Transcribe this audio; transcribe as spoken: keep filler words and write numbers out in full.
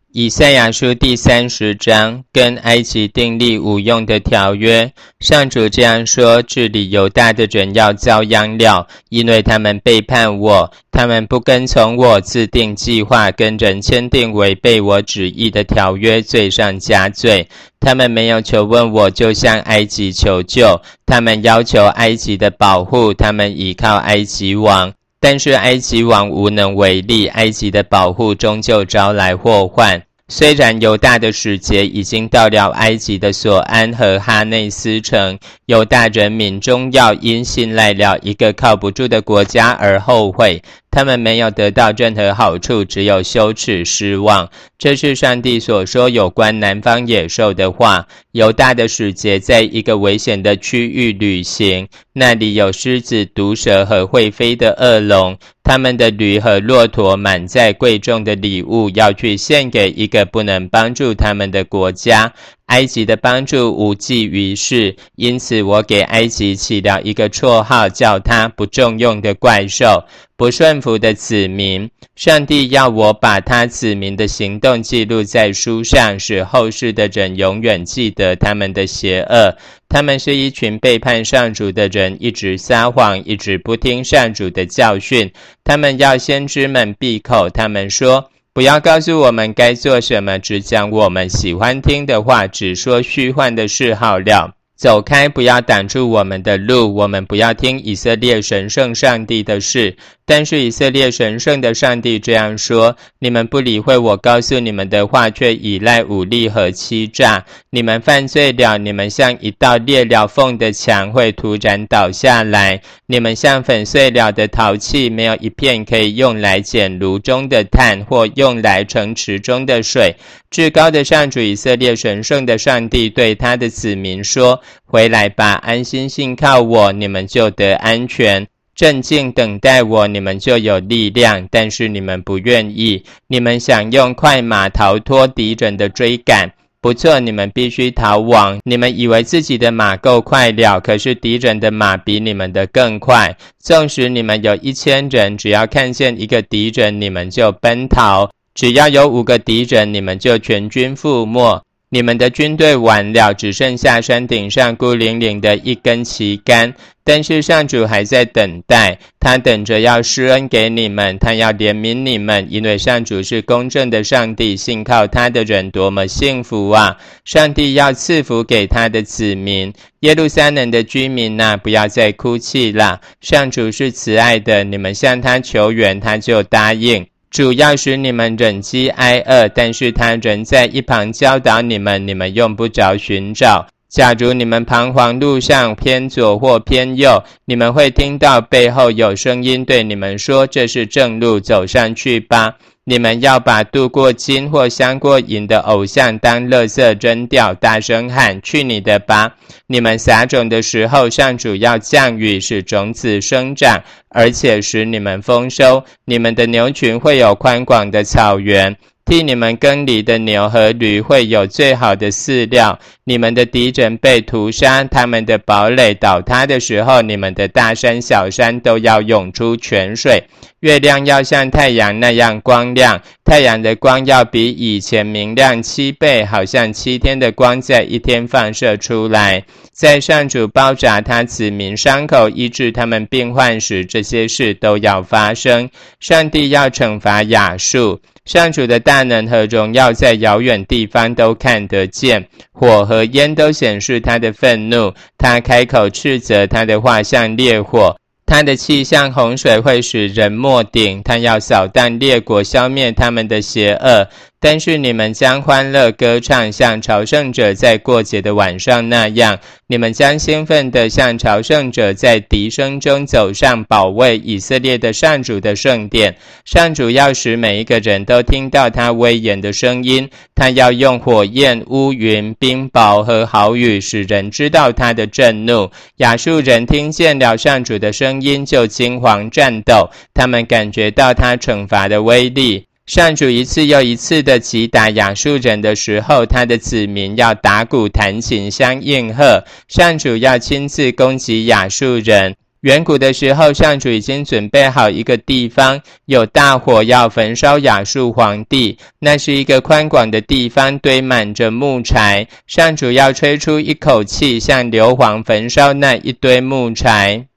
以赛亚书第三十章，跟埃及订立无用的条约。上主这样说：治理犹大的人要遭殃了，因为他们背叛我，他们不跟从我自定计划，跟人签订违背我旨意的条约，罪上加罪。他们没有求问我，就向埃及求救，他们要求埃及的保护，他们倚靠埃及王。但是埃及王无能为力，埃及的保护终究招来祸患。虽然犹大的使节已经到了埃及的索安和哈内斯城，犹大人民终要因信赖了一个靠不住的国家而后悔，他们没有得到任何好处，只有羞耻失望。这是上帝所说有关南方野兽的话。犹大的使节在一个危险的区域旅行，那里有狮子、毒蛇和会飞的恶龙，他们的驴和骆驼满载贵重的礼物，要去献给一个不能帮助他们的国家。埃及的帮助无济于事，因此我给埃及起了一个绰号，叫他不重用的怪兽，不顺服的子民。上帝要我把他子民的行动记录在书上，使后世的人永远记得他们的邪恶。他们是一群背叛上主的人，一直撒谎，一直不听上主的教训。他们要先知们闭口，他们说，不要告诉我们该做什么，只讲我们喜欢听的话，只说虚幻的事好了。走开，不要挡住我们的路，我们不要听以色列神圣上帝的事。但是以色列神圣的上帝这样说，你们不理会我告诉你们的话，却依赖武力和欺诈。你们犯罪了，你们像一道裂了缝的墙，会突然倒下来。你们像粉碎了的陶器，没有一片可以用来捡炉中的炭，或用来盛池中的水。至高的上主以色列神圣的上帝对他的子民说，回来吧，安心信靠我，你们就得安全。镇静等待我，你们就有力量，但是你们不愿意。你们想用快马逃脱敌人的追赶，不错，你们必须逃亡。你们以为自己的马够快了，可是敌人的马比你们的更快。纵使你们有一千人，只要看见一个敌人，你们就奔逃；只要有五个敌人，你们就全军覆没。你们的军队完了，只剩下山顶上孤零零的一根旗杆。但是上主还在等待，他等着要施恩给你们，他要怜悯你们，因为上主是公正的上帝，信靠他的人多么幸福啊！上帝要赐福给他的子民。耶路撒冷的居民啊，不要再哭泣了，上主是慈爱的，你们向他求援，他就答应。主要使你们忍饥挨饿，但是他仍在一旁教导你们，你们用不着寻找。假如你们彷徨路上偏左或偏右，你们会听到背后有声音对你们说，这是正路，走上去吧。你们要把镀过金或镶过银的偶像当垃圾扔掉，大声喊，去你的吧。你们撒种的时候，上主要降雨，使种子生长，而且使你们丰收。你们的牛群会有宽广的草原，替你们耕犁的牛和驴会有最好的饲料。你们的敌人被屠杀，他们的堡垒倒塌的时候，你们的大山小山都要涌出泉水。月亮要像太阳那样光亮，太阳的光要比以前明亮七倍，好像七天的光在一天放射出来。在上主包扎他子民伤口，医治他们病患时，这些事都要发生。上帝要惩罚亚述，上主的大能和荣耀在遥远地方都看得见，火和烟都显示他的愤怒。他开口斥责，他的话像烈火，他的气像洪水，会使人没顶。他要扫荡列国，消灭他们的邪恶。但是你们将欢乐歌唱，像朝圣者在过节的晚上那样。你们将兴奋地像朝圣者在笛声中走上保卫以色列的上主的圣殿。上主要使每一个人都听到他威严的声音，他要用火焰、乌云、冰雹和豪雨，使人知道他的震怒。亚述人听见了上主的声音，就惊惶战斗，他们感觉到他惩罚的威力。上主一次又一次的击打亚述人的时候，他的子民要打鼓弹琴相应和。上主要亲自攻击亚述人， 远古的时候，上主已经准备好一个地方，有大火要焚烧亚述皇帝。那是一个宽广的地方，堆满着木柴。上主要吹出一口气，向硫磺焚烧那一堆木柴。